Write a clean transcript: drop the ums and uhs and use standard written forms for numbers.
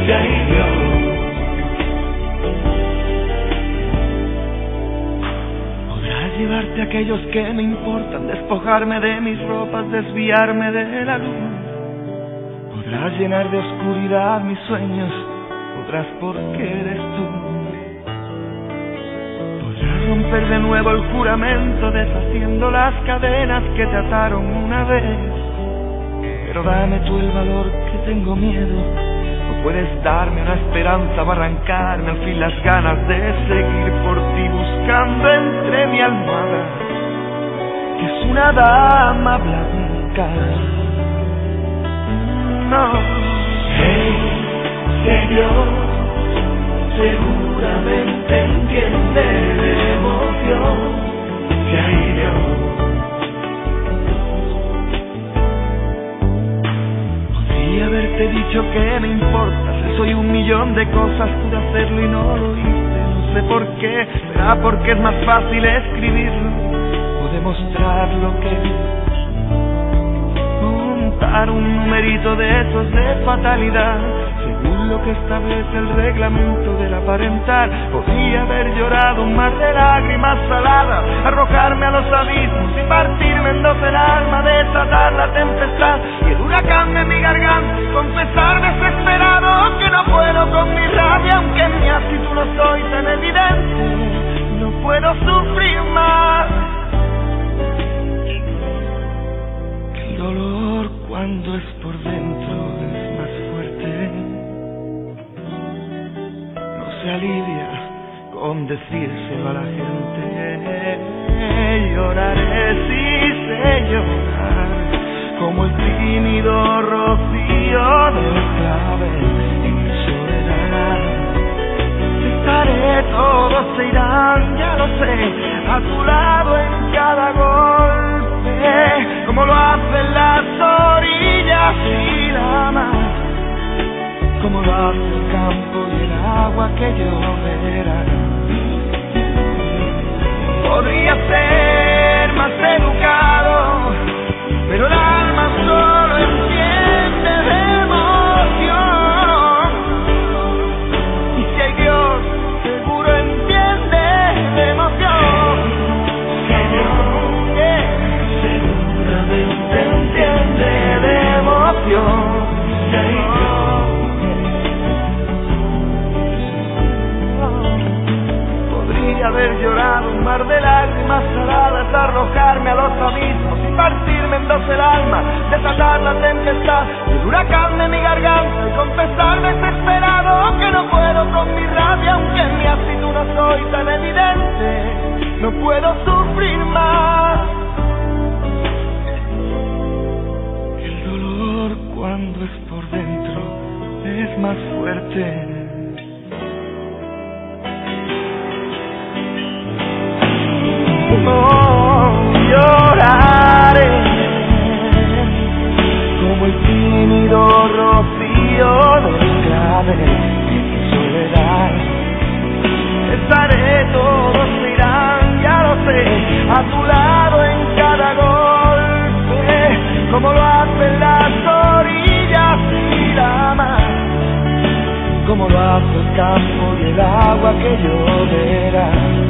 ya hirió. Podrás llevarte a aquellos que me importan, despojarme de mis ropas, desviarme de la luz. Podrás llenar de oscuridad mis sueños, podrás porque eres tú. Podrás romper de nuevo el juramento, deshaciendo las cadenas que te ataron una vez. Pero dame tú el valor, que tengo miedo. No puedes darme una esperanza o arrancarme al fin las ganas de seguir por ti, buscando entre mi almohada, que es una dama blanca. No. Hey, Señor, seguramente entiende de emoción, ya hirió. Podría haberte dicho que me importas, soy un millón de cosas, pude hacerlo y no lo hice. No sé por qué, será porque es más fácil escribirlo o demostrar lo que es. Un numerito de esos de fatalidad, según lo que establece el reglamento de la parental. Podría haber llorado un mar de lágrimas saladas, arrojarme a los abismos y partirme en dos el alma, desatar la tempestad y el huracán de mi garganta, y confesarme desesperado que no puedo con mi rabia, aunque en mi actitud no soy tan evidente, no puedo sufrir más. El dolor cuando es por dentro es más fuerte, no se alivia con decírselo a la gente. Lloraré, sí sé llorar, como el tímido rocío del clavel en mi soledad. Estaré, todos se irán, ya lo sé, a tu lado en cada golpe, como lo hacen las orillas y la mar, como lo hace el campo y el agua que lloverá. Podría ser más educado, pero el alma solo entiende de emoción. Y si hay Dios, seguro entiende de emoción. Señor, seguramente entiende de emoción, ya hirió. Podría haber llorado un mar de lágrimas saladas, arrojarme a los abismos y partirme en dos el alma, desatar la tempestad, el huracán de mi garganta, y confesarme desesperado que no puedo con mi rabia, aunque en mi actitud no soy tan evidente, no puedo sufrir más. El dolor cuando es por dentro es más fuerte. No lloraré como el tímido rocío del clavel en mi soledad. Estaré, todos se irán, ya lo sé, a tu lado en cada golpe, como lo hacen las orillas y la mar, como lo hace el campo y el agua que lloverá.